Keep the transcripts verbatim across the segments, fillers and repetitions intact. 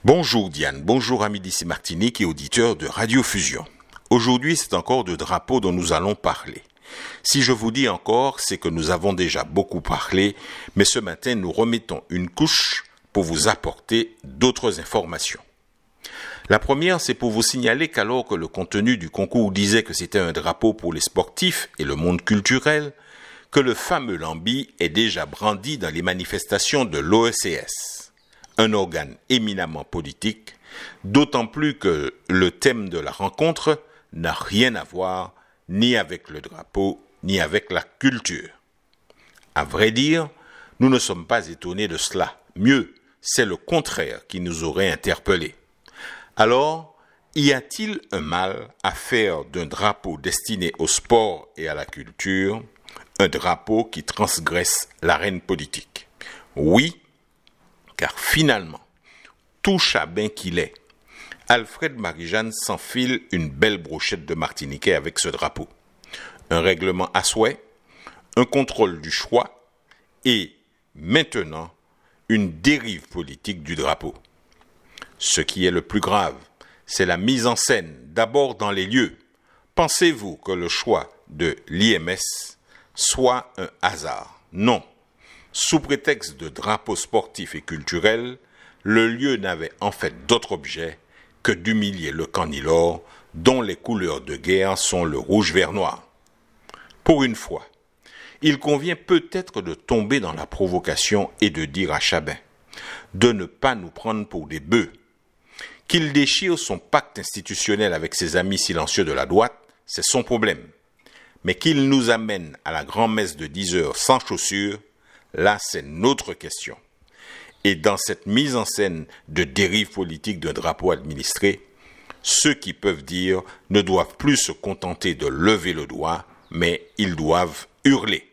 Bonjour Diane, bonjour amis d'ici Martinique et auditeurs de Radio Fusion. Aujourd'hui, c'est encore de drapeaux dont nous allons parler. Si je vous dis encore, c'est que nous avons déjà beaucoup parlé, mais ce matin, nous remettons une couche pour vous apporter d'autres informations. La première, c'est pour vous signaler qu'alors que le contenu du concours disait que c'était un drapeau pour les sportifs et le monde culturel, que le fameux lambi est déjà brandi dans les manifestations de l'O E C S. Un organe éminemment politique, d'autant plus que le thème de la rencontre n'a rien à voir ni avec le drapeau, ni avec la culture. À vrai dire, nous ne sommes pas étonnés de cela. Mieux, c'est le contraire qui nous aurait interpellés. Alors, y a-t-il un mal à faire d'un drapeau destiné au sport et à la culture, un drapeau qui transgresse l'arène politique? Oui, car finalement, tout chabin qu'il est, Alfred Marie-Jeanne s'enfile une belle brochette de Martiniquais avec ce drapeau. Un règlement à souhait, un contrôle du choix et, maintenant, une dérive politique du drapeau. Ce qui est le plus grave, c'est la mise en scène, d'abord dans les lieux. Pensez-vous que le choix de l'I M S soit un hasard? Non. Sous prétexte de drapeau sportif et culturel, le lieu n'avait en fait d'autre objet que d'humilier le Canilor, dont les couleurs de guerre sont le rouge vert noir. Pour une fois, il convient peut-être de tomber dans la provocation et de dire à Chabin de ne pas nous prendre pour des bœufs. Qu'il déchire son pacte institutionnel avec ses amis silencieux de la droite, c'est son problème. Mais qu'il nous amène à la grand-messe de dix heures sans chaussures, là, c'est notre question. Et dans cette mise en scène de dérive politique d'un drapeau administré, ceux qui peuvent dire ne doivent plus se contenter de lever le doigt, mais ils doivent hurler.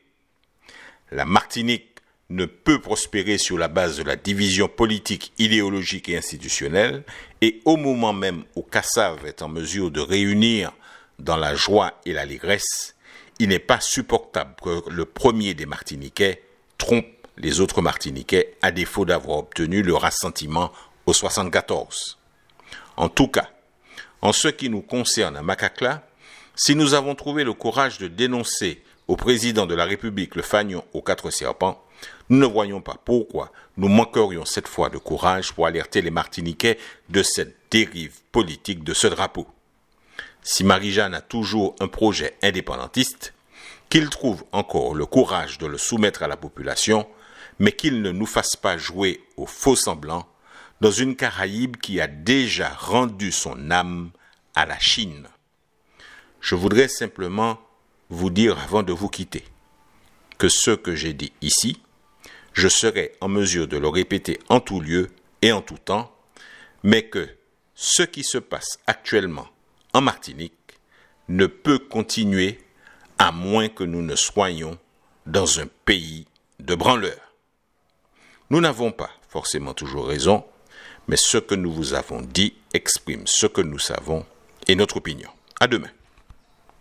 La Martinique ne peut prospérer sur la base de la division politique, idéologique et institutionnelle, et au moment même où Cassave est en mesure de réunir dans la joie et l'allégresse, il n'est pas supportable que le premier des Martiniquais trompe les autres Martiniquais à défaut d'avoir obtenu leur assentiment au soixante-quatorze. En tout cas, en ce qui nous concerne à Macacla, si nous avons trouvé le courage de dénoncer au président de la République le fanion aux quatre serpents, nous ne voyons pas pourquoi nous manquerions cette fois de courage pour alerter les Martiniquais de cette dérive politique de ce drapeau. Si Marie-Jeanne a toujours un projet indépendantiste, qu'il trouve encore le courage de le soumettre à la population, mais qu'il ne nous fasse pas jouer au faux semblant dans une Caraïbe qui a déjà rendu son âme à la Chine. Je voudrais simplement vous dire avant de vous quitter que ce que j'ai dit ici, je serai en mesure de le répéter en tout lieu et en tout temps, mais que ce qui se passe actuellement en Martinique ne peut continuer à moins que nous ne soyons dans un pays de branleurs. Nous n'avons pas forcément toujours raison, mais ce que nous vous avons dit exprime ce que nous savons et notre opinion. À demain.